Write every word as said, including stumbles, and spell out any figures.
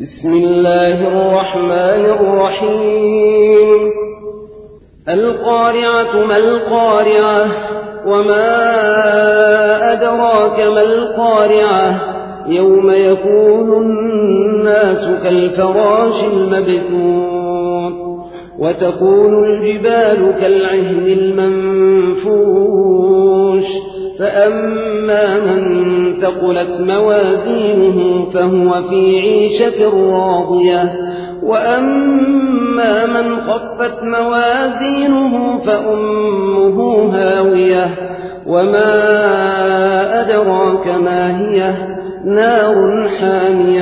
بسم الله الرحمن الرحيم القارعة ما القارعة وما أدراك ما القارعة يوم يكون الناس كالفراش المبثوث وتكون الجبال كالعهن المنفوش فأما من ثقلت موازينه فهو في عيشة راضية وأما من خفت موازينه فأمه هاوية وما أدراك ما هي نار حامية